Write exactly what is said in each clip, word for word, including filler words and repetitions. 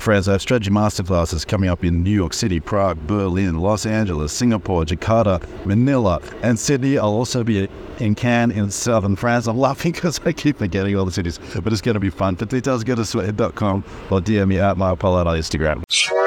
friends, I have strategy masterclasses coming up in New York City, Prague, Berlin, Los Angeles, Singapore, Jakarta, Manila, and Sydney. I'll also be in Cannes in southern France. I'm laughing because I keep forgetting all the cities, but it's going to be fun. For details, go to sweathead dot com or D M me at Mark Pollard on Instagram.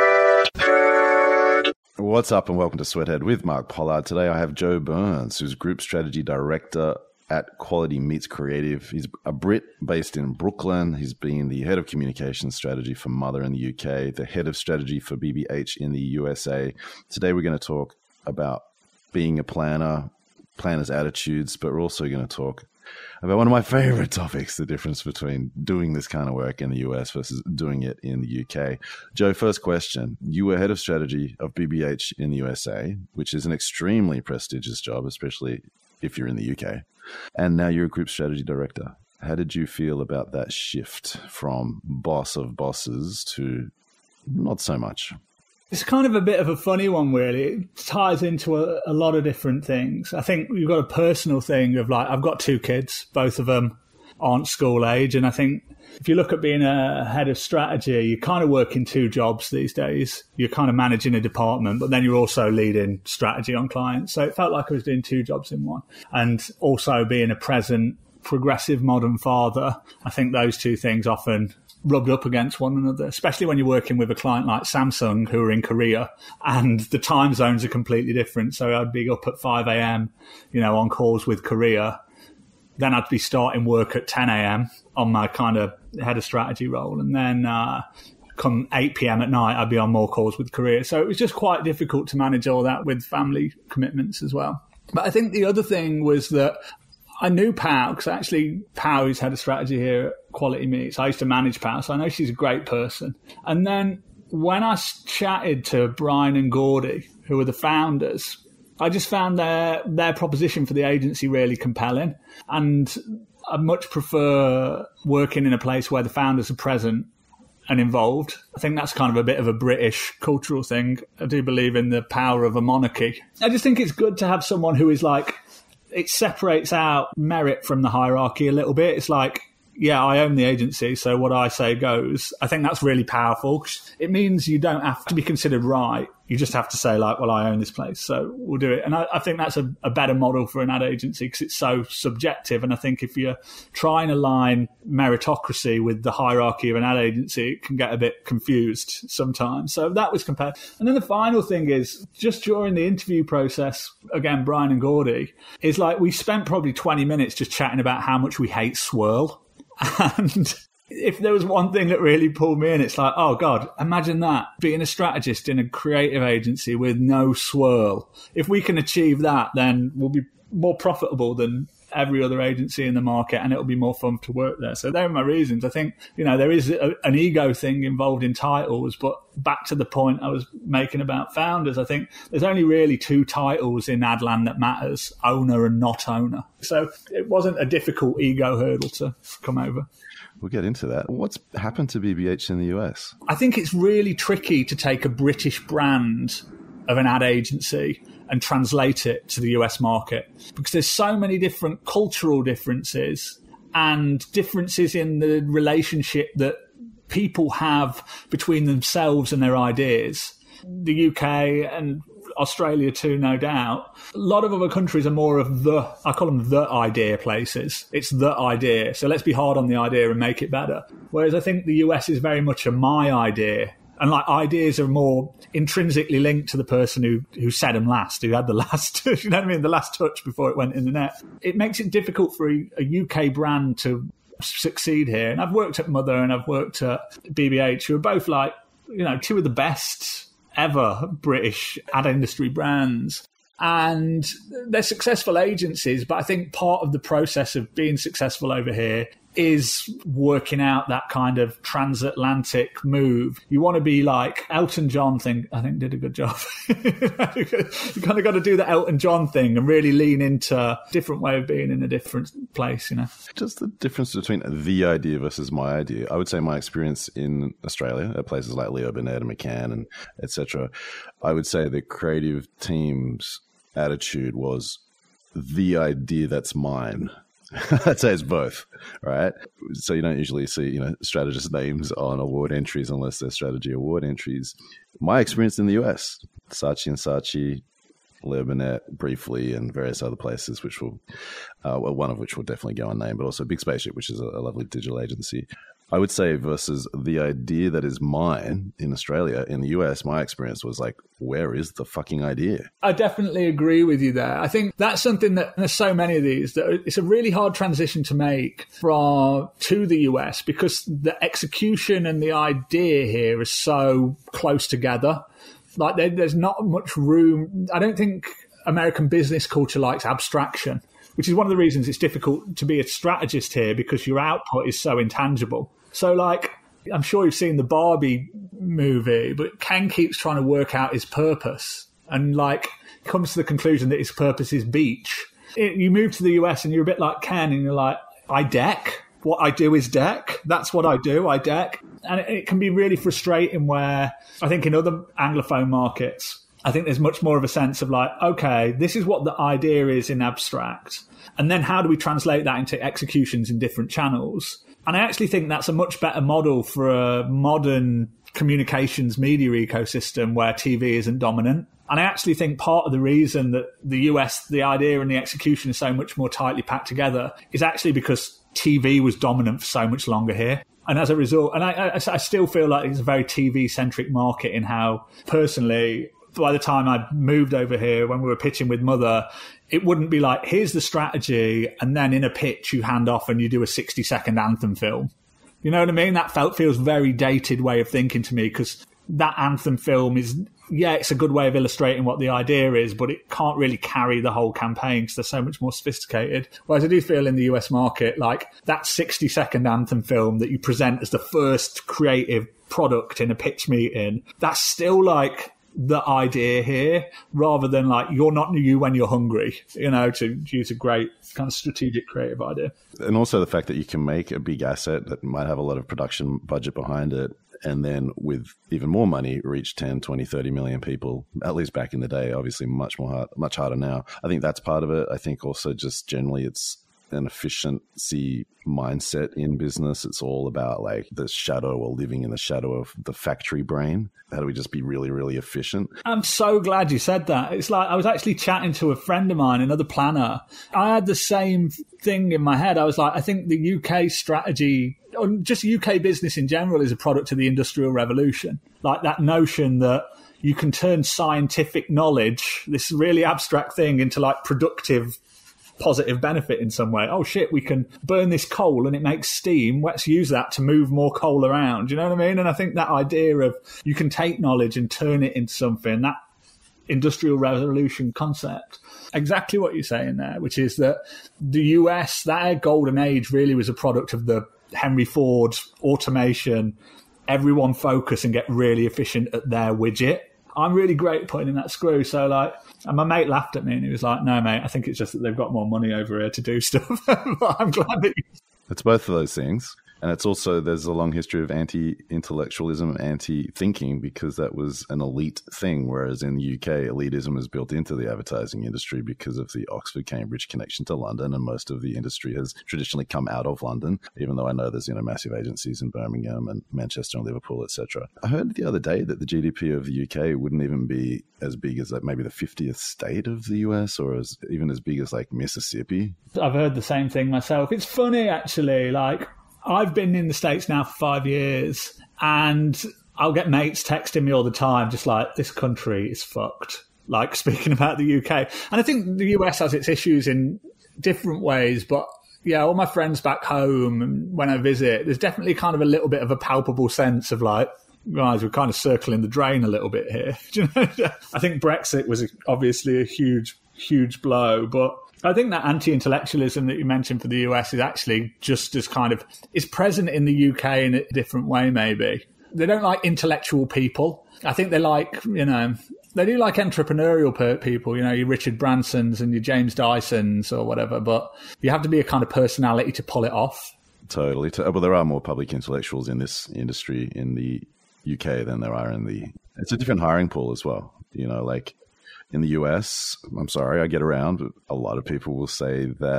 What's up and welcome to Sweathead with Mark Pollard. Today I have Joe Burns, who's Group Strategy Director at Quality Meets Creative. He's a Brit based in Brooklyn. He's been the head of communication strategy for Mother in the U K, the head of strategy for B B H in the U S A. Today we're going to talk about being a planner, planners' attitudes, but we're also going to talk about one of my favorite topics, the difference between doing this kind of work in the U S versus doing it in the U K. Joe, first question. You were head of strategy of B B H in the U S A, which is an extremely prestigious job, especially if you're in the U K. And now you're a group strategy director. How did you feel about that shift from boss of bosses to not so much? It's kind of a bit of a funny one, really. It ties into a, a lot of different things. I think you've got a personal thing of like, I've got two kids, both of them aren't school age. And I think if you look at being a head of strategy, you kind of work in two jobs these days. You're kind of managing a department, but then you're also leading strategy on clients. So it felt like I was doing two jobs in one. And also being a present, progressive, modern father, I think those two things often rubbed up against one another, especially when you're working with a client like Samsung who are in Korea and the time zones are completely different. So I'd be up at five a.m., you know, on calls with Korea. Then I'd be starting work at ten a.m. on my kind of head of strategy role. And then uh, come eight p.m. at night, I'd be on more calls with Korea. So it was just quite difficult to manage all that with family commitments as well. But I think the other thing was that I knew Pao, because actually Pao, who's head of strategy here at Quality Meets, I used to manage Pao, so I know she's a great person. And then when I chatted to Brian and Gordy, who are the founders, I just found their their proposition for the agency really compelling. And I much prefer working in a place where the founders are present and involved. I think that's kind of a bit of a British cultural thing. I do believe in the power of a monarchy. I just think it's good to have someone who is like, it separates out merit from the hierarchy a little bit. It's like, yeah, I own the agency, so what I say goes. I think that's really powerful. It means you don't have to be considered right. You just have to say, like, well, I own this place, so we'll do it. And I, I think that's a, a better model for an ad agency because it's so subjective. And I think if you try and align meritocracy with the hierarchy of an ad agency, it can get a bit confused sometimes. So that was compared. And then the final thing is, just during the interview process, again, Brian and Gordy, is like we spent probably twenty minutes just chatting about how much we hate swirl. And if there was one thing that really pulled me in, it's like, oh, God, imagine that, being a strategist in a creative agency with no swirl. If we can achieve that, then we'll be more profitable than every other agency in the market and it'll be more fun to work there. So there are my reasons. I think, you know, there is a, an ego thing involved in titles, but back to the point I was making about founders, I think there's only really two titles in Adland that matters, owner and not owner. So it wasn't a difficult ego hurdle to come over. We'll get into that. What's happened to B B H in the U S? I think it's really tricky to take a British brand of an ad agency and translate it to the U S market because there's so many different cultural differences and differences in the relationship that people have between themselves and their ideas. The U K and Australia too, no doubt. A lot of other countries are more of the, I call them the idea places. It's the idea. So let's be hard on the idea and make it better. Whereas I think the U S is very much a my idea. And like ideas are more intrinsically linked to the person who, who said them last, who had the last, you know what I mean, the last touch before it went in the net. It makes it difficult for a, a U K brand to succeed here. And I've worked at Mother and I've worked at B B H, who are both like, you know, two of the best ever British ad industry brands. And they're successful agencies, but I think part of the process of being successful over here is working out that kind of transatlantic move. You want to be like Elton John thing, I think did a good job. You kind of got to do the Elton John thing and really lean into a different way of being in a different place, you know. Just the difference between the idea versus my idea. I would say my experience in Australia at places like Leo Burnett and McCann and et cetera, I would say the creative team's attitude was the idea that's mine. I'd say it's both, right? So you don't usually see, you know, strategist names on award entries unless they're strategy award entries. My experience in the U S, Saatchi and Saatchi, Le Burnett briefly, and various other places, which will, uh, well, one of which will definitely go unnamed, but also Big Spaceship, which is a, a lovely digital agency. I would say versus the idea that is mine in Australia. In the U S, my experience was like, where is the fucking idea? I definitely agree with you there. I think that's something that there's so many of these that it's a really hard transition to make from to the U S because the execution and the idea here is so close together. Like there, there's not much room. I don't think American business culture likes abstraction, which is one of the reasons it's difficult to be a strategist here because your output is so intangible. So, like, I'm sure you've seen the Barbie movie, but Ken keeps trying to work out his purpose and, like, comes to the conclusion that his purpose is beach. It, you move to the U S and you're a bit like Ken and you're like, I deck. What I do is deck. That's what I do. I deck. And it, it can be really frustrating where I think in other Anglophone markets, I think there's much more of a sense of like, okay, this is what the idea is in abstract. And then how do we translate that into executions in different channels? And I actually think that's a much better model for a modern communications media ecosystem where T V isn't dominant. And I actually think part of the reason that the U S, the idea and the execution is so much more tightly packed together is actually because T V was dominant for so much longer here. And as a result, and I, I, I still feel like it's a very T V-centric market in how, personally, by the time I moved over here, when we were pitching with Mother, it wouldn't be like, here's the strategy, and then in a pitch you hand off and you do a sixty-second anthem film. You know what I mean? That felt feels very dated way of thinking to me because that anthem film is, yeah, it's a good way of illustrating what the idea is, but it can't really carry the whole campaign because they're so much more sophisticated. Whereas I do feel in the U S market, like that sixty-second anthem film that you present as the first creative product in a pitch meeting, that's still like the idea here rather than like you're not you when you're hungry, you know, to use a great kind of strategic creative idea. And also the fact that you can make a big asset that might have a lot of production budget behind it and then with even more money reach ten, twenty, thirty million people, at least back in the day, obviously much more hard, much harder now. I think that's part of it. I think also just generally it's an efficiency mindset in business. It's all about like the shadow or living in the shadow of the factory brain. How do we just be really, really efficient? I'm so glad you said that. It's like I was actually chatting to a friend of mine, another planner. I had the same thing in my head. I was like, I think the U K strategy, or just U K business in general, is a product of the Industrial Revolution. Like that notion that you can turn scientific knowledge, this really abstract thing, into like productive positive benefit in some way. Oh shit, we can burn this coal and it makes steam. Let's use that to move more coal around. You know what I mean? And I think that idea of you can take knowledge and turn it into something, that Industrial Revolution concept, exactly what you're saying there, which is that the U S, that golden age really was a product of the Henry Ford automation, everyone focus and get really efficient at their widget. I'm really great at putting in that screw. So like, and my mate laughed at me and he was like, no, mate, I think it's just that they've got more money over here to do stuff. But I'm glad that you... It's both of those things. And it's also, there's a long history of anti-intellectualism, anti-thinking, because that was an elite thing. Whereas in the U K, elitism is built into the advertising industry because of the Oxford-Cambridge connection to London. And most of the industry has traditionally come out of London, even though I know there's, you know, massive agencies in Birmingham and Manchester and Liverpool, et cetera. I heard the other day that the G D P of the U K wouldn't even be as big as like maybe the fiftieth state of the U S, or as even as big as like Mississippi. I've heard the same thing myself. It's funny, actually, like, I've been in the States now for five years and I'll get mates texting me all the time, just like, this country is fucked. Like, speaking about the U K. And I think the U S has its issues in different ways, but yeah, all my friends back home and when I visit, there's definitely kind of a little bit of a palpable sense of like, guys, we're kind of circling the drain a little bit here. I think Brexit was obviously a huge, huge blow, but I think that anti-intellectualism that you mentioned for the U S is actually just as kind of, is present in the U K in a different way, maybe. They don't like intellectual people. I think they like, you know, they do like entrepreneurial people, you know, your Richard Bransons and your James Dysons or whatever, but you have to be a kind of personality to pull it off. Totally. Well, there are more public intellectuals in this industry in the U K than there are in the, it's a different hiring pool as well. You know, like in the U S, I'm sorry, I get around, but a lot of people will say that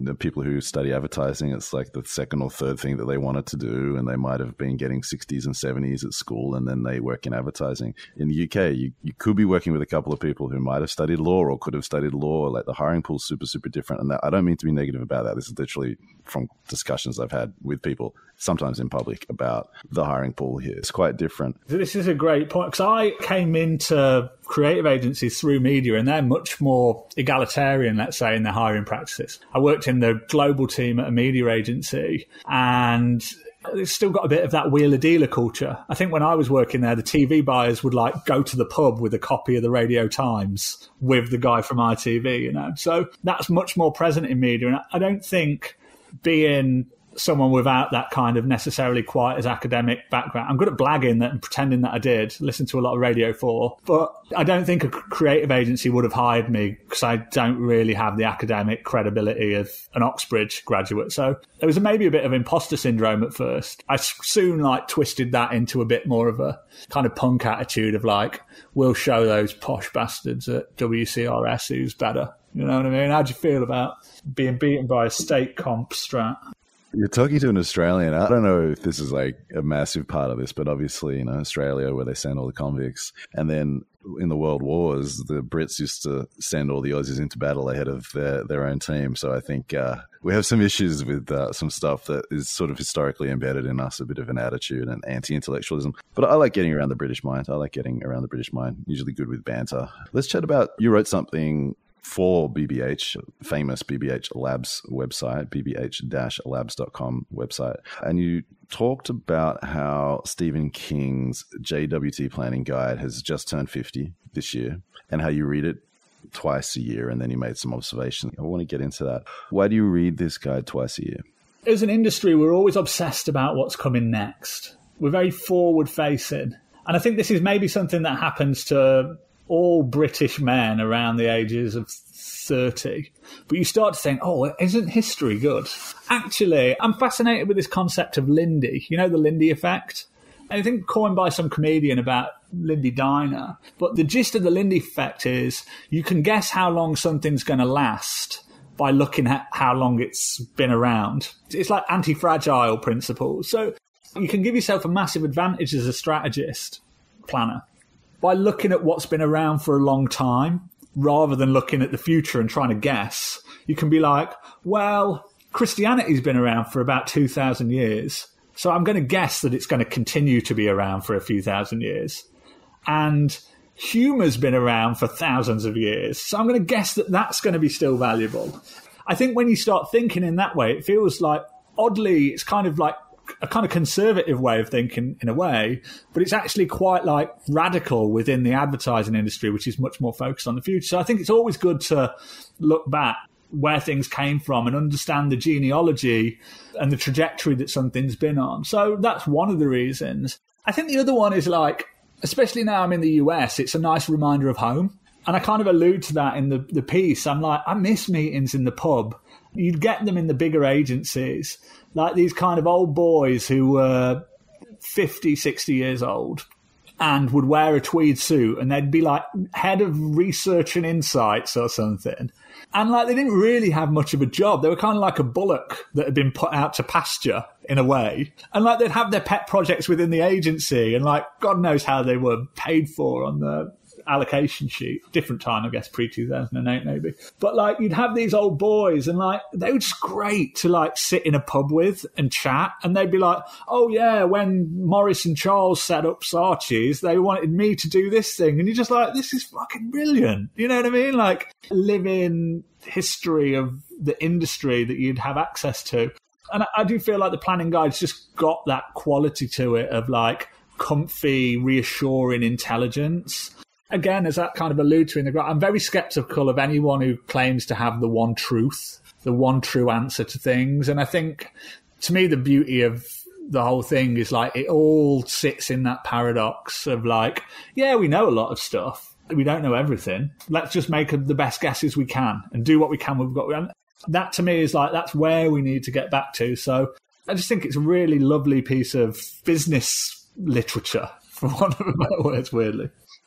the people who study advertising, it's like the second or third thing that they wanted to do, and they might have been getting sixties and seventies at school, and then they work in advertising. In the U K, you, you could be working with a couple of people who might have studied law or could have studied law. Like the hiring pool is super, super different. And that, I don't mean to be negative about that. This is literally from discussions I've had with people, sometimes in public, about the hiring pool here. It's quite different. This is a great point, because I came into creative agencies through media, and they're much more egalitarian, let's say, in their hiring practices. I worked in the global team at a media agency, and it's still got a bit of that wheeler-dealer culture. I think when I was working there, the T V buyers would like go to the pub with a copy of the Radio Times with the guy from I T V, you know. So that's much more present in media, and I don't think being someone without that kind of necessarily quite as academic background. I'm good at blagging that and pretending that I did, listen to a lot of Radio four, but I don't think a creative agency would have hired me because I don't really have the academic credibility of an Oxbridge graduate. So there was maybe a bit of imposter syndrome at first. I soon like twisted that into a bit more of a kind of punk attitude of like, we'll show those posh bastards at W C R S who's better. You know what I mean? How do you feel about being beaten by a state comp strat? You're talking to an Australian. I don't know if this is like a massive part of this, but obviously, you know, Australia, where they send all the convicts. And then in the World Wars, the Brits used to send all the Aussies into battle ahead of their, their own team. So I think uh, we have some issues with uh, some stuff that is sort of historically embedded in us, a bit of an attitude and anti-intellectualism. But I like getting around the British mind. I like getting around the British mind, usually good with banter. Let's chat about, you wrote something for B B H, famous B B H Labs website, b b h dash labs dot com website. And you talked about how Stephen King's J W T Planning Guide has just turned fifty this year, and how you read it twice a year, and then you made some observations. I want to get into that. Why do you read this guide twice a year? As an industry, we're always obsessed about what's coming next. We're very forward-facing. And I think this is maybe something that happens to all British men around the ages of thirty. But you start to think, oh, isn't history good? Actually, I'm fascinated with this concept of Lindy. You know, the Lindy effect? I think coined by some comedian about Lindy Diner. But the gist of the Lindy effect is you can guess how long something's going to last by looking at how long it's been around. It's like anti-fragile principles. So you can give yourself a massive advantage as a strategist, planner, by looking at what's been around for a long time, rather than looking at the future and trying to guess. You can be like, well, Christianity's been around for about two thousand years, so I'm going to guess that it's going to continue to be around for a few thousand years. And humour's been around for thousands of years, so I'm going to guess that that's going to be still valuable. I think when you start thinking in that way, it feels like, oddly, it's kind of like a kind of conservative way of thinking in a way, but it's actually quite like radical within the advertising industry, which is much more focused on the future. So I think it's always good to look back where things came from and understand the genealogy and the trajectory that something's been on. So that's one of the reasons. I think the other one is like, especially now I'm in the U S, it's a nice reminder of home. And I kind of allude to that in the, the piece. I'm like, I miss meetings in the pub. You'd get them in the bigger agencies, like these kind of old boys who were fifty, sixty years old and would wear a tweed suit, and they'd be like head of research and insights or something. And like they didn't really have much of a job. They were kind of like a bullock that had been put out to pasture in a way. And like they'd have their pet projects within the agency, and like God knows how they were paid for on the allocation sheet. Different time, I guess, pre two thousand eight maybe. But like you'd have these old boys, and like they were just great to like sit in a pub with and chat. And they'd be like, oh yeah, when Maurice and Charles set up Saatchi's, they wanted me to do this thing. And you're just like, this is fucking brilliant. You know what I mean? Like living history of the industry that you'd have access to. And I, I do feel like the planning guide's just got that quality to it of like comfy, reassuring intelligence. Again, as that kind of allude to in the, I'm very skeptical of anyone who claims to have the one truth, the one true answer to things. And I think, to me, the beauty of the whole thing is like it all sits in that paradox of like, yeah, we know a lot of stuff. We don't know everything. Let's just make the best guesses we can and do what we can. We've got. And that to me is like, that's where we need to get back to. So I just think it's a really lovely piece of business literature, for want of a better words, weirdly.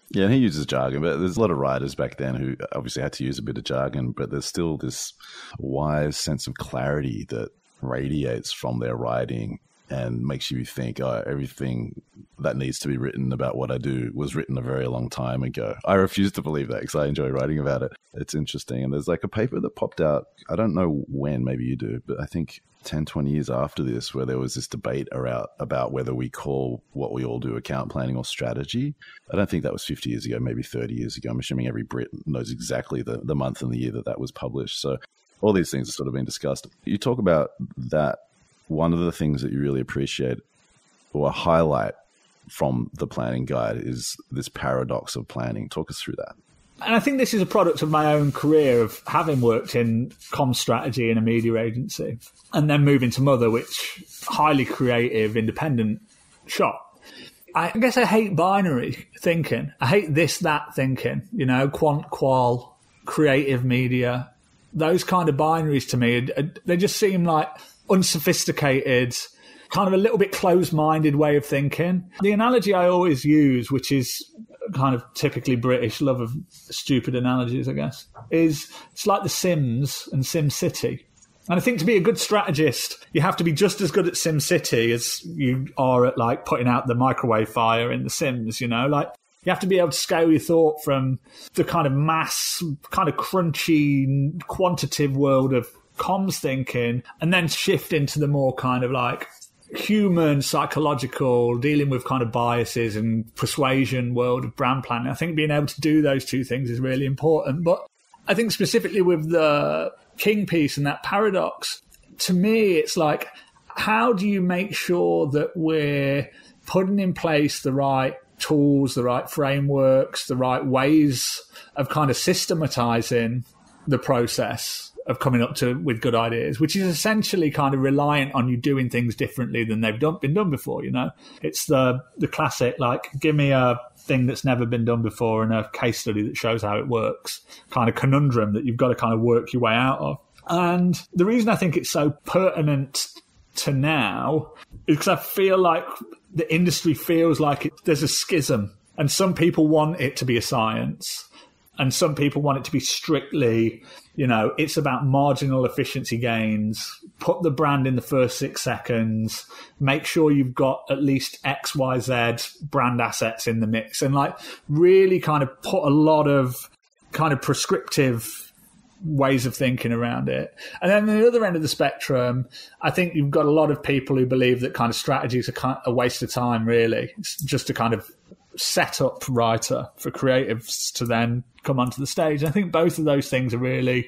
Yeah, and he uses jargon, but there's a lot of writers back then who obviously had to use a bit of jargon, but there's still this wise sense of clarity that radiates from their writing and makes you think, oh, everything that needs to be written about what I do was written a very long time ago. I refuse to believe that because I enjoy writing about it. It's interesting. And there's like a paper that popped out, I don't know when, maybe you do, but I think ten, twenty years after this, where there was this debate around, about whether we call what we all do account planning or strategy. I don't think that was fifty years ago, maybe thirty years ago. I'm assuming every Brit knows exactly the, the month and the year that that was published. So all these things are sort of being discussed. You talk about that. One of the things that you really appreciate or highlight from the planning guide is this paradox of planning. Talk us through that. And I think this is a product of my own career of having worked in comm strategy in a media agency and then moving to Mother, which highly creative, independent shop. I guess I hate binary thinking. I hate this, that thinking, you know, quant, qual, creative media. Those kind of binaries to me, they just seem like unsophisticated, kind of a little bit closed-minded way of thinking. The analogy I always use, which is kind of typically British, love of stupid analogies, I guess, is it's like The Sims and Sim City. And I think to be a good strategist, you have to be just as good at Sim City as you are at like putting out the microwave fire in The Sims, you know, like you have to be able to scale your thought from the kind of mass, kind of crunchy, quantitative world of comms thinking and then shift into the more kind of like human, psychological, dealing with kind of biases and persuasion world of brand planning. I think being able to do those two things is really important. But I think specifically with the King piece and that paradox, to me, it's like, how do you make sure that we're putting in place the right tools, the right frameworks, the right ways of kind of systematizing the process of coming up to with good ideas, which is essentially kind of reliant on you doing things differently than they've done, been done before, you know? It's the the classic, like, give me a thing that's never been done before and a case study that shows how it works, kind of conundrum that you've got to kind of work your way out of. And the reason I think it's so pertinent to now is because I feel like the industry feels like it, there's a schism, and some people want it to be a science, and some people want it to be strictly, you know, it's about marginal efficiency gains, put the brand in the first six seconds, make sure you've got at least X, Y, Z brand assets in the mix, and like really kind of put a lot of kind of prescriptive ways of thinking around it. And then on the other end of the spectrum, I think you've got a lot of people who believe that kind of strategies are a waste of time, really. It's just to kind of set up writer for creatives to then come onto the stage. I think both of those things are really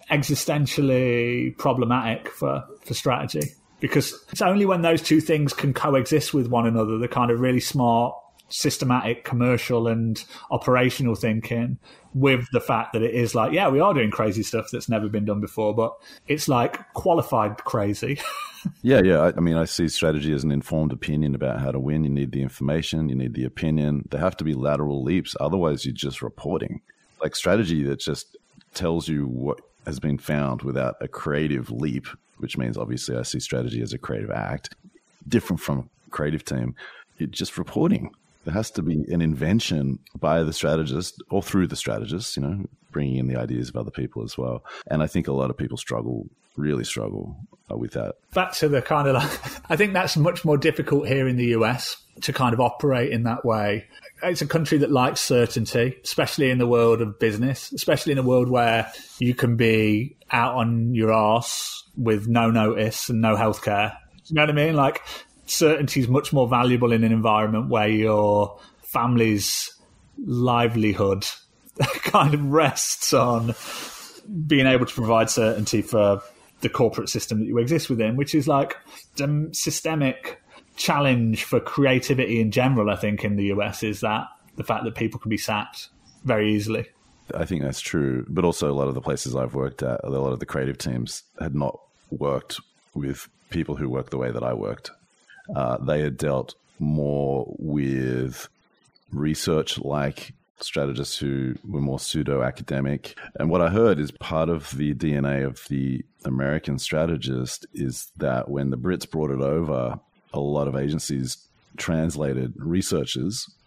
existentially problematic for, for strategy, because it's only when those two things can coexist with one another, the kind of really smart, systematic, commercial and operational thinking, with the fact that it is like, yeah, we are doing crazy stuff that's never been done before, but it's like qualified crazy. Yeah, yeah. I, I mean, I see strategy as an informed opinion about how to win. You need the information, you need the opinion. There have to be lateral leaps. Otherwise, you're just reporting. Like strategy that just tells you what has been found without a creative leap, which means obviously I see strategy as a creative act, different from creative team. It's just reporting. There has to be an invention by the strategist or through the strategist, you know, bringing in the ideas of other people as well. And I think a lot of people struggle, really struggle uh, with that. Back to the kind of like, I think that's much more difficult here in the U S to kind of operate in that way. It's a country that likes certainty, especially in the world of business, especially in a world where you can be out on your arse with no notice and no healthcare. You know what I mean? Like, certainty is much more valuable in an environment where your family's livelihood kind of rests on being able to provide certainty for the corporate system that you exist within, which is like a systemic challenge for creativity in general, I think, in the U S, is that the fact that people can be sacked very easily. I think that's true. But also a lot of the places I've worked at, a lot of the creative teams had not worked with people who work the way that I worked. Uh, they had dealt more with research-like strategists who were more pseudo-academic. And what I heard is part of the D N A of the American strategist is that when the Brits brought it over, a lot of agencies translated researchers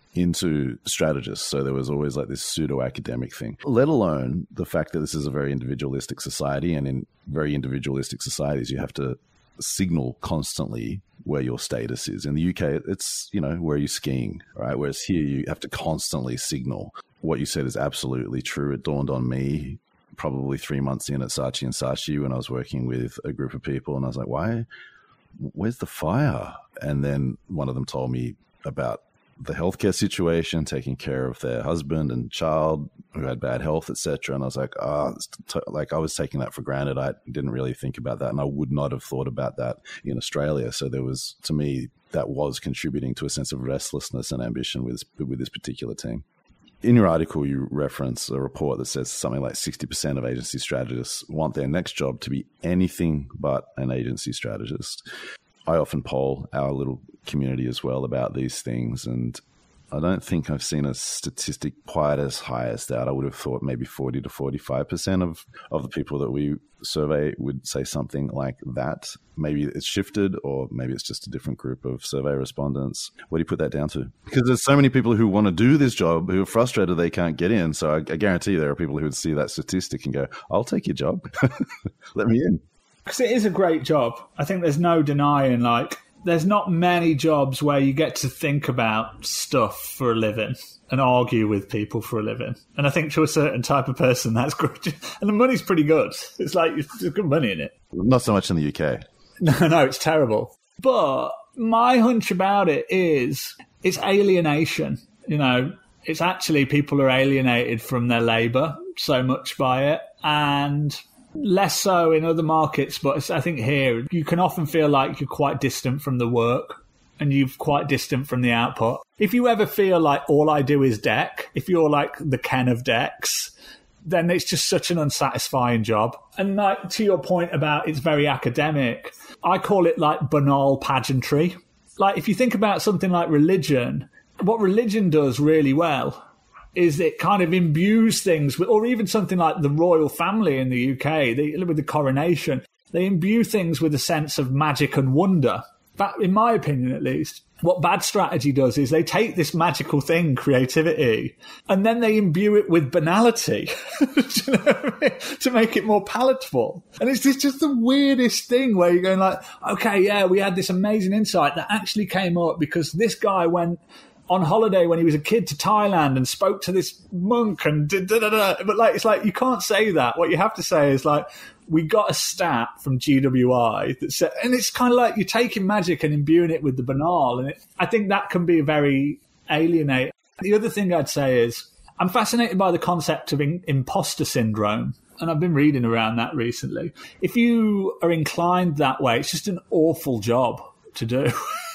into strategists. So there was always like this pseudo academic thing, let alone the fact that this is a very individualistic society. And in very individualistic societies, you have to signal constantly where your status is. In the U K, it's, you know, where are you skiing, right? Whereas here, you have to constantly signal. What you said is absolutely true. It dawned on me probably three months in at Saatchi and Saatchi when I was working with a group of people, and I was like, why, where's the fire? And then one of them told me about the healthcare situation, taking care of their husband and child who had bad health, et cetera. And I was like, ah, oh, like I was taking that for granted. I didn't really think about that, and I would not have thought about that in Australia. So there was, to me, that was contributing to a sense of restlessness and ambition with with this particular team. In your article, you reference a report that says something like sixty percent of agency strategists want their next job to be anything but an agency strategist. I often poll our little community as well about these things, and I don't think I've seen a statistic quite as high as that. I would have thought maybe forty to forty-five percent of, of the people that we survey would say something like that. Maybe it's shifted, or maybe it's just a different group of survey respondents. What do you put that down to? Because there's so many people who want to do this job who are frustrated they can't get in. So I, I guarantee there are people who would see that statistic and go, I'll take your job. Let me in. Because it is a great job. I think there's no denying, like, there's not many jobs where you get to think about stuff for a living and argue with people for a living. And I think to a certain type of person, that's good. And the money's pretty good. It's like, there's good money in it. Not so much in the U K. No, no, it's terrible. But my hunch about it is it's alienation. You know, it's actually people are alienated from their labour so much by it. And less so in other markets, but I think here you can often feel like you're quite distant from the work and you're quite distant from the output. If you ever feel like all I do is deck, if you're like the Ken of decks, then it's just such an unsatisfying job. And like to your point about it's very academic, I call it like banal pageantry. Like if you think about something like religion, what religion does really well is it kind of imbues things with, or even something like the royal family in the U K, they, with the coronation, they imbue things with a sense of magic and wonder. That, in my opinion at least, what bad strategy does is they take this magical thing, creativity, and then they imbue it with banality you know what I mean? To make it more palatable. And it's just, just the weirdest thing where you're going like, okay, yeah, we had this amazing insight that actually came up because this guy went on holiday when he was a kid to Thailand and spoke to this monk and da, da, da, da. But like, it's like, you can't say that. What you have to say is like, we got a stat from G W I that said, and it's kind of like you're taking magic and imbuing it with the banal. And it, I think that can be very alienating. The other thing I'd say is I'm fascinated by the concept of in, imposter syndrome. And I've been reading around that recently. If you are inclined that way, it's just an awful job to do.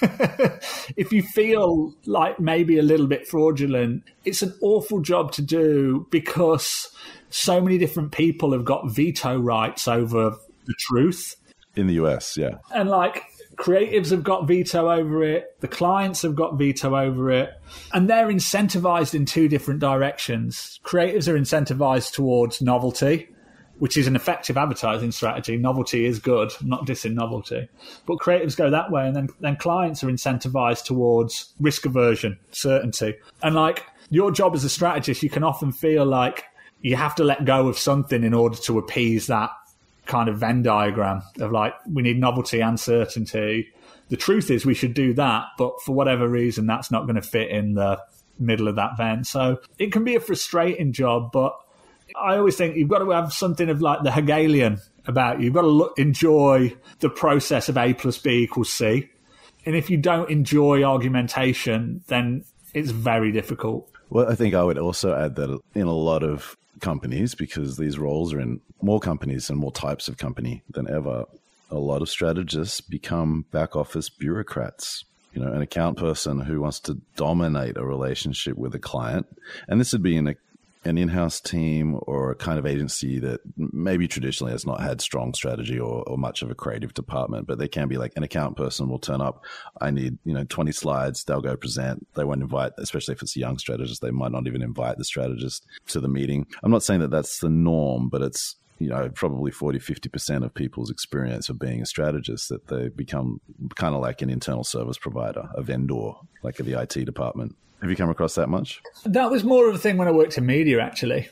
If you feel like maybe a little bit fraudulent, it's an awful job to do because so many different people have got veto rights over the truth. In the U S, yeah. And like creatives have got veto over it, the clients have got veto over it, and they're incentivized in two different directions. Creatives are incentivized towards novelty, which is an effective advertising strategy. Novelty is good. I'm not dissing novelty. But creatives go that way, and then, then clients are incentivized towards risk aversion, certainty. And like your job as a strategist, you can often feel like you have to let go of something in order to appease that kind of Venn diagram of like, we need novelty and certainty. The truth is we should do that, but for whatever reason, that's not going to fit in the middle of that Venn. So it can be a frustrating job, but I always think you've got to have something of like the Hegelian about you. You've got to look, enjoy the process of A plus B equals C. And if you don't enjoy argumentation, then it's very difficult. Well, I think I would also add that in a lot of companies, because these roles are in more companies and more types of company than ever, a lot of strategists become back office bureaucrats. You know, an account person who wants to dominate a relationship with a client. And this would be in a an in-house team or a kind of agency that maybe traditionally has not had strong strategy or, or much of a creative department, but they can be like an account person will turn up. I need, you know, twenty slides. They'll go present. They won't invite, especially if it's a young strategist, they might not even invite the strategist to the meeting. I'm not saying that that's the norm, but it's you know, probably forty, fifty percent of people's experience of being a strategist, that they become kind of like an internal service provider, a vendor, like at the I T department. Have you come across that much? That was more of a thing when I worked in media, actually.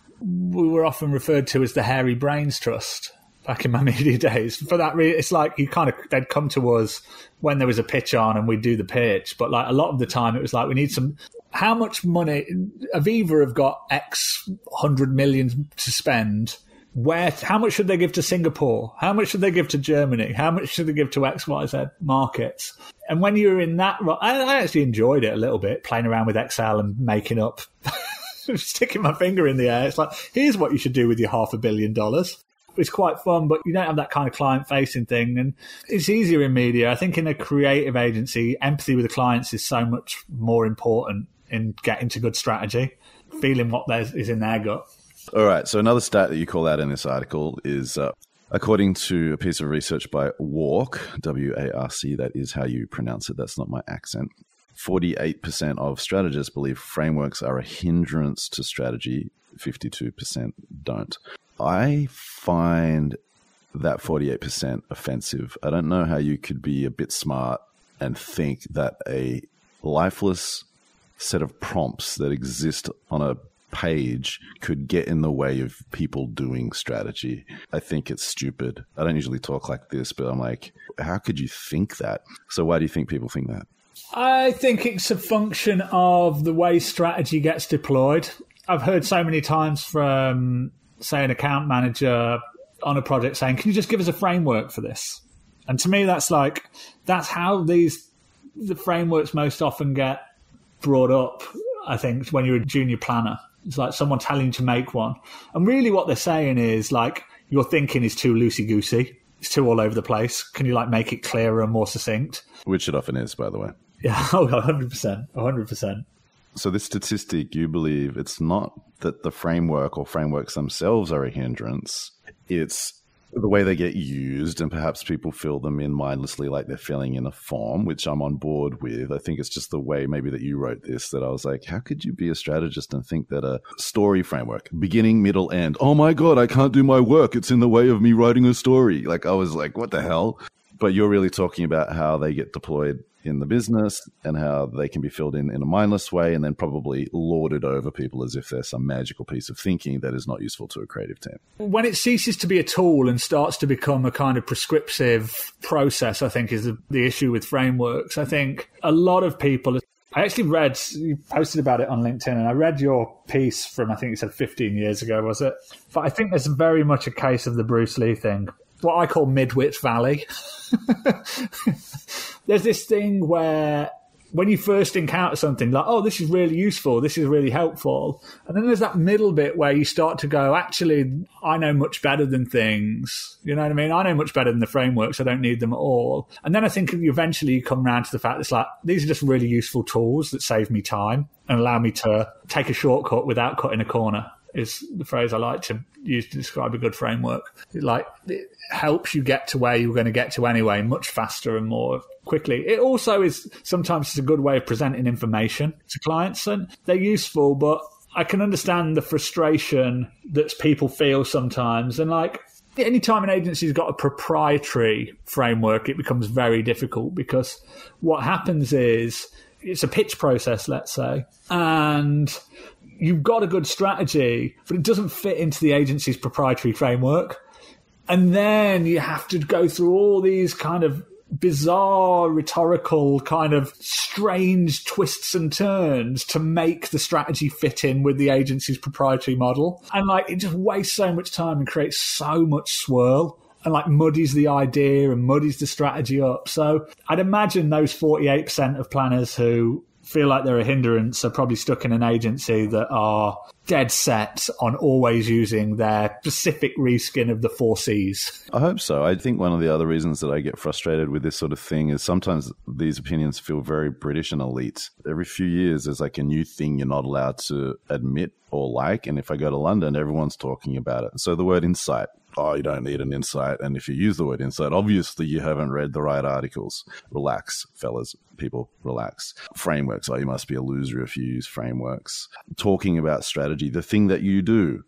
We were often referred to as the Hairy Brains Trust back in my media days. For that reason, it's like you kind of, they'd come to us when there was a pitch on and we'd do the pitch. But like a lot of the time it was like, we need some, how much money, Aviva have got X hundred million to spend. Where, how much should they give to Singapore? How much should they give to Germany? How much should they give to X, Y, Z markets? And when you're in that, I, I actually enjoyed it a little bit, playing around with Excel and making up, sticking my finger in the air. It's like, here's what you should do with your half a billion dollars. It's quite fun, but you don't have that kind of client-facing thing. And it's easier in media. I think in a creative agency, empathy with the clients is so much more important in getting to good strategy, feeling what there is in their gut. All right. So another stat that you call out in this article is, uh, according to a piece of research by WARC, W A R C, that is how you pronounce it. That's not my accent. forty-eight percent of strategists believe frameworks are a hindrance to strategy. fifty-two percent don't. I find that forty-eight percent offensive. I don't know how you could be a bit smart and think that a lifeless set of prompts that exist on a page could get in the way of people doing strategy. I think it's stupid. I don't usually talk like this, but I'm like, how could you think that? So why do you think people think that? I think it's a function of the way strategy gets deployed. I've heard so many times from, say, an account manager on a project saying, can you just give us a framework for this? And to me, that's like, that's how these, the frameworks most often get brought up, I think, when you're a junior planner. It's like someone telling you to make one. And really what they're saying is like, your thinking is too loosey-goosey. It's too all over the place. Can you like make it clearer and more succinct? Which it often is, by the way. Yeah, oh, one hundred percent. one hundred percent. So this statistic, you believe it's not that the framework or frameworks themselves are a hindrance. It's the way they get used, and perhaps people fill them in mindlessly like they're filling in a form, which I'm on board with. I think it's just the way maybe that you wrote this that I was like, how could you be a strategist and think that a story framework, beginning, middle, end, oh my God, I can't do my work. It's in the way of me writing a story. Like I was like, what the hell? But you're really talking about how they get deployed in the business and how they can be filled in in a mindless way and then probably lorded over people as if they're some magical piece of thinking that is not useful to a creative team. When it ceases to be a tool and starts to become a kind of prescriptive process, I think is the, the issue with frameworks. I think a lot of people, I actually read, you posted about it on LinkedIn, and I read your piece from, I think you said fifteen years ago, was it? But I think there's very much a case of the Bruce Lee thing. What I call Midwich Valley. There's this thing where when you first encounter something like, oh, this is really useful, this is really helpful. And then there's that middle bit where you start to go, actually, I know much better than things. You know what I mean? I know much better than the frameworks. I don't need them at all. And then I think eventually you come around to the fact that it's like, these are just really useful tools that save me time and allow me to take a shortcut without cutting a corner, is the phrase I like to use to describe a good framework. It like it helps you get to where you're going to get to anyway, much faster and more quickly. It also is sometimes it's a good way of presenting information to clients, and they're useful, but I can understand the frustration that people feel sometimes. And like anytime an agency's got a proprietary framework, it becomes very difficult because what happens is it's a pitch process, let's say, and you've got a good strategy, but it doesn't fit into the agency's proprietary framework. And then you have to go through all these kind of bizarre, rhetorical, kind of strange twists and turns to make the strategy fit in with the agency's proprietary model. And like, it just wastes so much time and creates so much swirl and like muddies the idea and muddies the strategy up. So I'd imagine those forty-eight percent of planners who feel like they're a hindrance are probably stuck in an agency that are dead set on always using their specific reskin of the four C's. I hope so. I think one of the other reasons that I get frustrated with this sort of thing is sometimes these opinions feel very British and elite. Every few years, there's like a new thing you're not allowed to admit or like. And if I go to London, everyone's talking about it. So the word insight. Oh, you don't need an insight. And if you use the word insight, obviously you haven't read the right articles. Relax, fellas, people, relax. Frameworks. Oh, you must be a loser if you use frameworks. Talking about strategy, the thing that you do.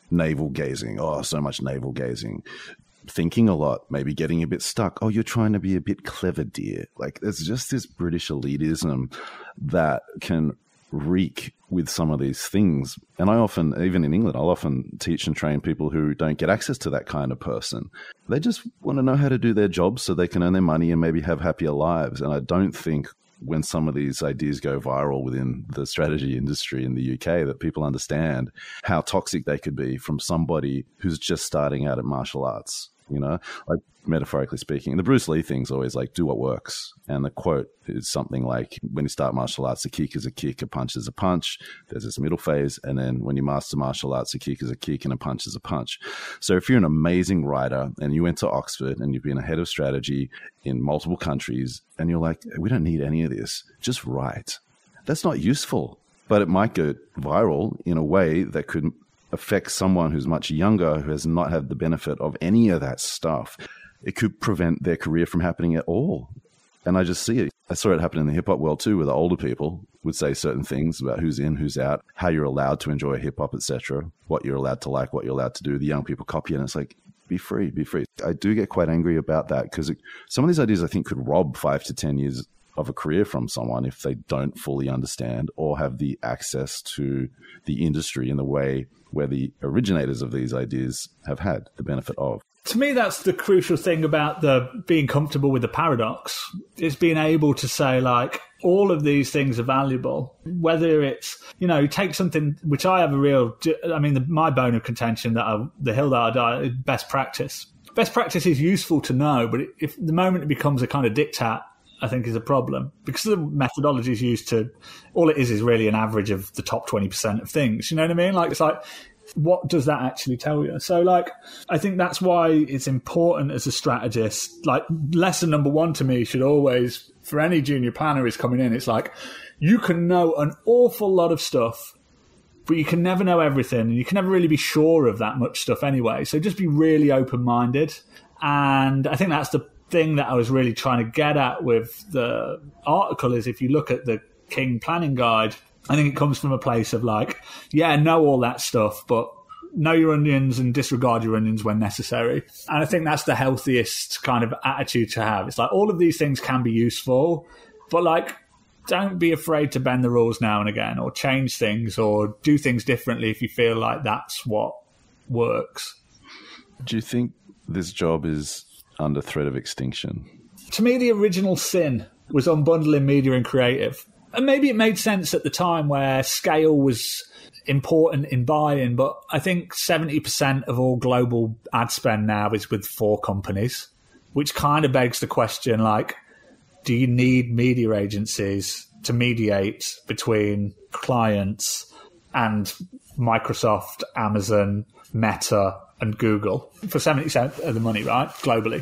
navel gazing. Oh, so much navel gazing. Thinking a lot, maybe getting a bit stuck. Oh, you're trying to be a bit clever, dear. Like, there's just this British elitism that can reek with some of these things. And I often, even in England, I'll often teach and train people who don't get access to that kind of person. They just want to know how to do their jobs so they can earn their money and maybe have happier lives. And I don't think when some of these ideas go viral within the strategy industry in the U K that people understand how toxic they could be from somebody who's just starting out at martial arts. You know, like metaphorically speaking, the Bruce Lee thing's always like, do what works. And the quote is something like, when you start martial arts, a kick is a kick, a punch is a punch. There's this middle phase. And then when you master martial arts, a kick is a kick and a punch is a punch. So if you're an amazing writer and you went to Oxford and you've been a head of strategy in multiple countries and you're like, we don't need any of this, just write. That's not useful, but it might go viral in a way that could affect someone who's much younger, who has not had the benefit of any of that stuff. It could prevent their career from happening at all. And I just see it. I saw it happen in the hip hop world too, where the older people would say certain things about who's in, who's out, how you're allowed to enjoy hip hop, et cetera, what you're allowed to like, what you're allowed to do. The young people copy it, and it's like, be free, be free. I do get quite angry about that because some of these ideas I think could rob five to ten years of a career from someone if they don't fully understand or have the access to the industry in the way where the originators of these ideas have had the benefit of. To me, that's the crucial thing about the being comfortable with the paradox, is being able to say, like, all of these things are valuable, whether it's, you know, take something which I have a real, I mean, the, my bone of contention that I, the hill that I die is best practice. Best practice is useful to know, but if the moment it becomes a kind of diktat, I think is a problem, because the methodology is used to, all it is is really an average of the top twenty percent of things. You know what I mean? Like, it's like, what does that actually tell you? So, like, I think that's why it's important as a strategist. Like, lesson number one to me should always, for any junior planner who's coming in, it's like, you can know an awful lot of stuff, but you can never know everything, and you can never really be sure of that much stuff anyway. So just be really open-minded. And I think that's the thing that I was really trying to get at with the article is, if you look at the King Planning Guide, I think it comes from a place of like, yeah, know all that stuff, but know your onions and disregard your onions when necessary. And I think that's the healthiest kind of attitude to have. It's like, all of these things can be useful, but like, don't be afraid to bend the rules now and again, or change things, or do things differently if you feel like that's what works. Do you think this job is under threat of extinction? To me, the original sin was unbundling media and creative. And maybe it made sense at the time where scale was important in buying, but I think seventy percent of all global ad spend now is with four companies, which kind of begs the question, like, do you need media agencies to mediate between clients and Microsoft, Amazon, Meta, and Google for seventy percent of the money, right, globally?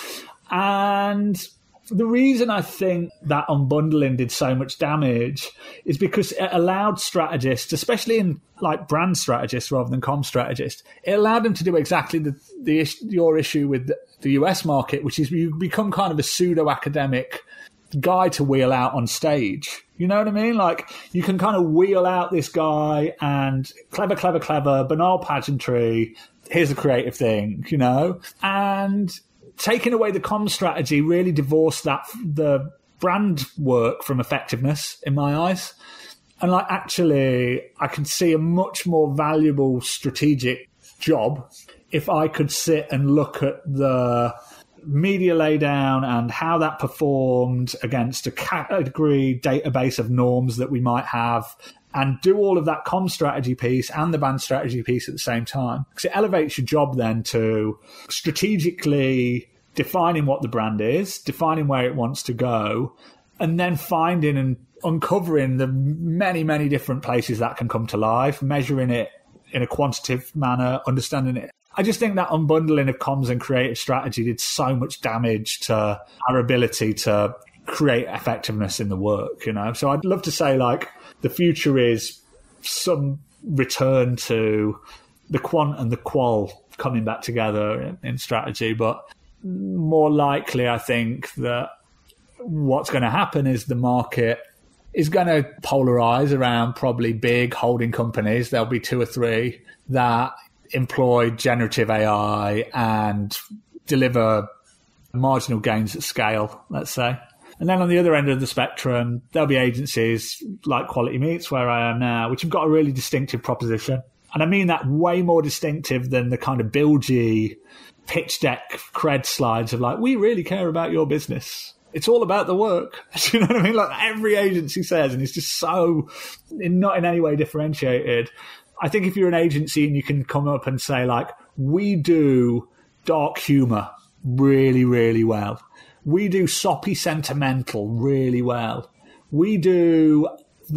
And the reason I think that unbundling did so much damage is because it allowed strategists, especially in like brand strategists rather than comm strategists, it allowed them to do exactly the, the your issue with the, the U S market, which is you become kind of a pseudo-academic guy to wheel out on stage. You know what I mean? Like, you can kind of wheel out this guy and clever, clever, clever, banal pageantry, here's a creative thing, you know? And taking away the comm strategy really divorced that the brand work from effectiveness in my eyes. And like, actually, I can see a much more valuable strategic job if I could sit and look at the media laydown and how that performed against a category database of norms that we might have, and do all of that comm strategy piece and the brand strategy piece at the same time. Because it elevates your job then to strategically defining what the brand is, defining where it wants to go, and then finding and uncovering the many, many different places that can come to life, measuring it in a quantitative manner, understanding it. I just think that unbundling of comms and creative strategy did so much damage to our ability to create effectiveness in the work, you know? So I'd love to say, like, the future is some return to the quant and the qual coming back together in, in strategy, but more likely, I think that what's going to happen is the market is going to polarize around probably big holding companies. There'll be two or three that employ generative A I and deliver marginal gains at scale, let's say. And then on the other end of the spectrum, there'll be agencies like Quality Meats, where I am now, which have got a really distinctive proposition. And I mean that way more distinctive than the kind of bilgy pitch deck cred slides of like, we really care about your business. It's all about the work. Do you know what I mean? Like every agency says, and it's just so not in any way differentiated. I think if you're an agency and you can come up and say like, we do dark humor really, really well. We do soppy sentimental really well. We do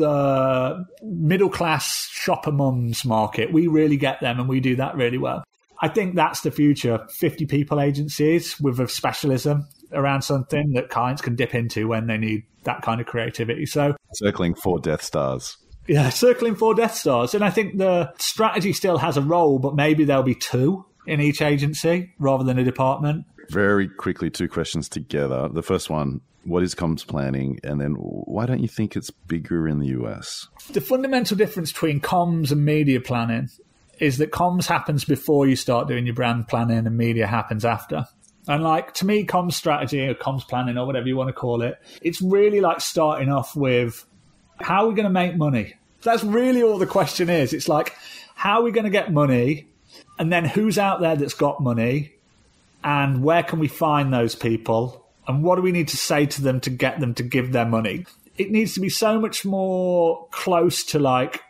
the middle-class shopper mums market. We really get them and we do that really well. I think that's the future. fifty people agencies with a specialism around something that clients can dip into when they need that kind of creativity. So circling four Death Stars. Yeah, circling four Death Stars. And I think the strategy still has a role, but maybe there'll be two in each agency rather than a department. Very quickly, two questions together. The first one, what is comms planning? And then why don't you think it's bigger in the U S? The fundamental difference between comms and media planning is that comms happens before you start doing your brand planning and media happens after. And like, to me, comms strategy or comms planning or whatever you want to call it, it's really like starting off with, how are we going to make money? That's really all the question is. It's like, how are we going to get money? And then who's out there that's got money? And where can we find those people? And what do we need to say to them to get them to give their money? It needs to be so much more close to like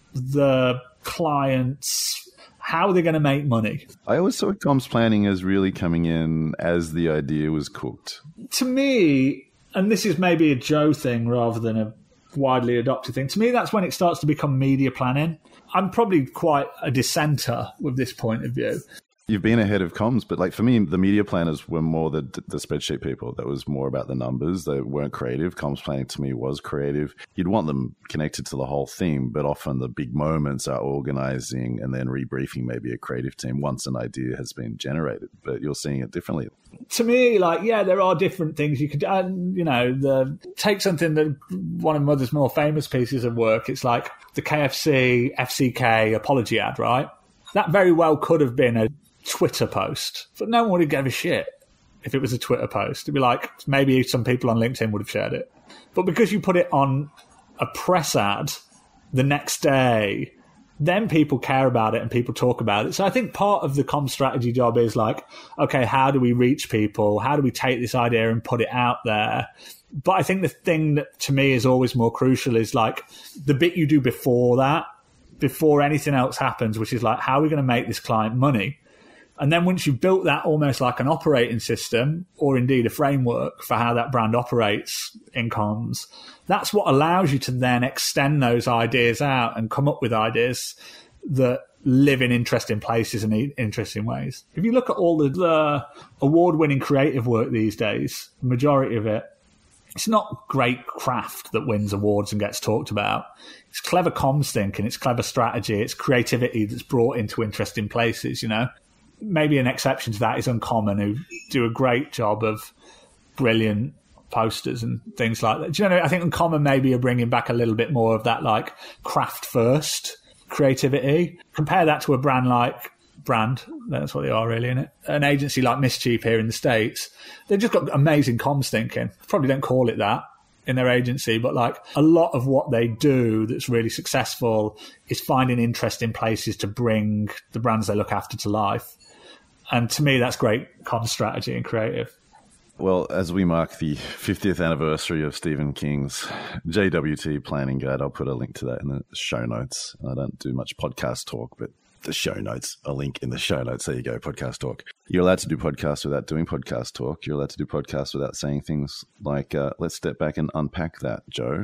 the clients. How are they going to make money? I always saw comms planning as really coming in as the idea was cooked. To me, and this is maybe a Joe thing rather than a widely adopted thing, to me that's when it starts to become media planning. I'm probably quite a dissenter with this point of view. You've been ahead of comms, but like for me, the media planners were more the the spreadsheet people. That was more about the numbers. They weren't creative. Comms planning to me was creative. You'd want them connected to the whole theme, but often the big moments are organizing and then rebriefing maybe a creative team once an idea has been generated. But you're seeing it differently. To me, like, yeah, there are different things you could do. And, you know, the take something that one of Mother's more famous pieces of work, it's like the K F C, F C K apology ad, right? That very well could have been a Twitter post, but no one would give a shit if it was a Twitter post. It'd be like, maybe some people on LinkedIn would have shared it. But because you put it on a press ad the next day, then people care about it and people talk about it. So I think part of the comm strategy job is like, okay, how do we reach people? How do we take this idea and put it out there? But I think the thing that to me is always more crucial is like the bit you do before that, before anything else happens, which is like, how are we going to make this client money? And then once you've built that almost like an operating system or indeed a framework for how that brand operates in comms, that's what allows you to then extend those ideas out and come up with ideas that live in interesting places and interesting ways. If you look at all the, the award-winning creative work these days, the majority of it, it's not great craft that wins awards and gets talked about. It's clever comms thinking, it's clever strategy, it's creativity that's brought into interesting places, you know? Maybe an exception to that is Uncommon, who do a great job of brilliant posters and things like that. Do you know, I think Uncommon maybe are bringing back a little bit more of that like craft first creativity. Compare that to a brand like Brand, that's what they are really, isn't it? An agency like Mischief here in the States, they've just got amazing comms thinking. Probably don't call it that in their agency, but like a lot of what they do that's really successful is finding interesting places to bring the brands they look after to life. And to me, that's great comms strategy and creative. Well, as we mark the fiftieth anniversary of Stephen King's J W T planning guide, I'll put a link to that in the show notes. I don't do much podcast talk, but the show notes, a link in the show notes. There you go, podcast talk. You're allowed to do podcasts without doing podcast talk. You're allowed to do podcasts without saying things like, uh, let's step back and unpack that, Joe.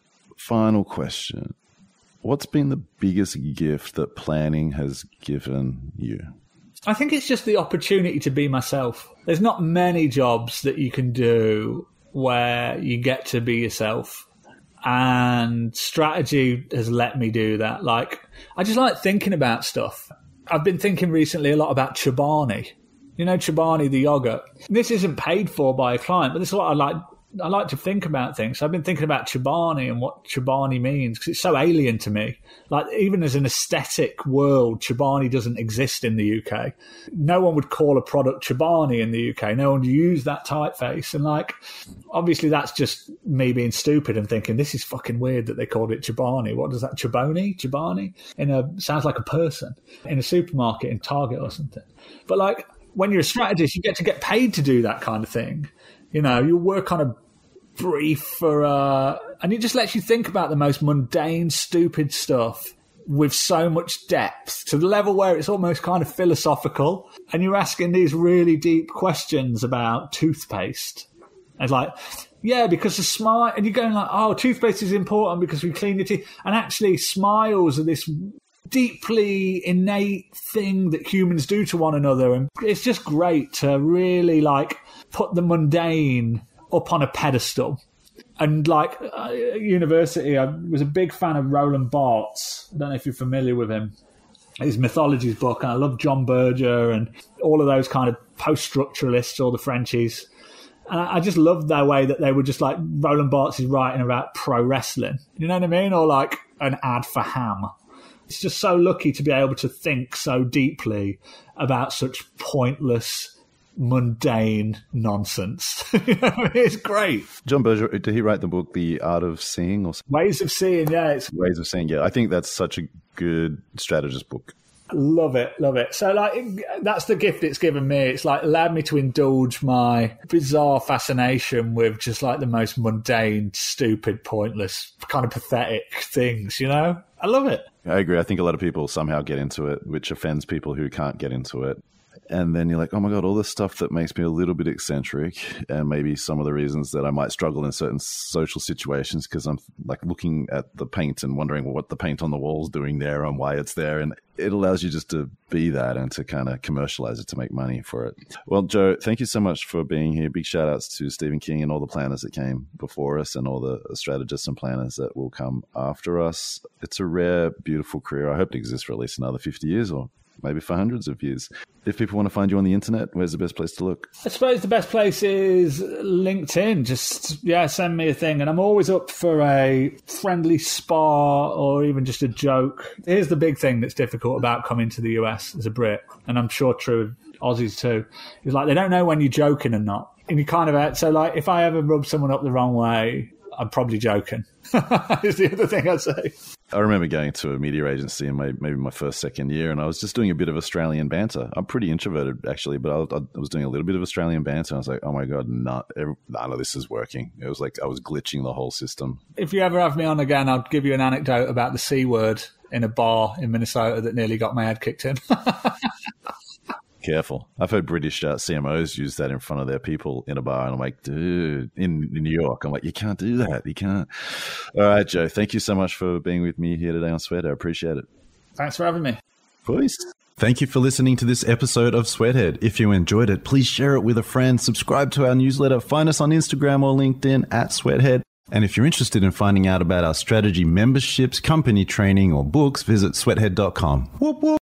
Final question. What's been the biggest gift that planning has given you? I think it's just the opportunity to be myself. There's not many jobs that you can do where you get to be yourself. And strategy has let me do that. Like, I just like thinking about stuff. I've been thinking recently a lot about Chobani. You know, Chobani, the yogurt. This isn't paid for by a client, but this is what I like I like to think about things. So I've been thinking about Chobani and what Chobani means because it's so alien to me. Like, even as an aesthetic world, Chobani doesn't exist in the U K. No one would call a product Chobani in the U K. No one would use that typeface. And, like, obviously that's just me being stupid and thinking, this is fucking weird that they called it Chobani. What does that, Chobani? Chobani? In a, sounds like a person in a supermarket in Target or something. But, like, when you're a strategist, you get to get paid to do that kind of thing. You know, you work on a brief for, uh, and it just lets you think about the most mundane, stupid stuff with so much depth to the level where it's almost kind of philosophical. And you're asking these really deep questions about toothpaste. And it's like, yeah, because the smile, and you're going like, oh, toothpaste is important because we clean your teeth. And actually, smiles are this deeply innate thing that humans do to one another. And it's just great to really, like, put the mundane up on a pedestal. And, like, uh, at university, I was a big fan of Roland Barthes. I don't know if you're familiar with him. His Mythologies book, and I love John Berger and all of those kind of post-structuralists, all the Frenchies. And I just loved their way that they were just like, Roland Barthes is writing about pro wrestling. You know what I mean? Or like an ad for ham. It's just so lucky to be able to think so deeply about such pointless, mundane nonsense. You know, it's great. John Berger, did he write the book The Art of Seeing or something? Ways of Seeing, yeah. It's Ways of Seeing, yeah. I think that's such a good strategist book. Love it, love it. So, like, that's the gift it's given me. It's like allowed me to indulge my bizarre fascination with just like the most mundane, stupid, pointless, kind of pathetic things, you know? I love it. I agree. I think a lot of people somehow get into it, which offends people who can't get into it. And then you're like, oh my God, all this stuff that makes me a little bit eccentric, and maybe some of the reasons that I might struggle in certain social situations because I'm like looking at the paint and wondering what the paint on the wall is doing there and why it's there. And it allows you just to be that and to kind of commercialize it to make money for it. Well, Joe, thank you so much for being here. Big shout outs to Stephen King and all the planners that came before us and all the strategists and planners that will come after us. It's a rare, beautiful career. I hope it exists for at least another fifty years or maybe for hundreds of years. If people want to find you on the internet, where's the best place to look? I suppose the best place is LinkedIn. Just, yeah, send me a thing. And I'm always up for a friendly spar or even just a joke. Here's the big thing that's difficult about coming to the U S as a Brit, and I'm sure true of Aussies too, is like they don't know when you're joking and not. And you kind of, so like if I ever rub someone up the wrong way, I'm probably joking. Is the other thing I'd say. I remember going to a media agency in my, maybe my first, second year, and I was just doing a bit of Australian banter. I'm pretty introverted, actually, but I was, I was doing a little bit of Australian banter. I was like, oh my God, not, every, none of this is working. It was like I was glitching the whole system. If you ever have me on again, I'll give you an anecdote about the C word in a bar in Minnesota that nearly got my head kicked in. Careful. I've heard British uh, C M Os use that in front of their people in a bar, and I'm like, dude, in, in New York, I'm like, you can't do that. You can't. All right, Joe, thank you so much for being with me here today on Sweathead. I appreciate it. Thanks for having me. Please. Thank you for listening to this episode of Sweathead. If you enjoyed it, please share it with a friend, subscribe to our newsletter, find us on Instagram or LinkedIn at Sweathead. And if you're interested in finding out about our strategy memberships, company training, or books, visit sweathead dot com. Whoop, whoop.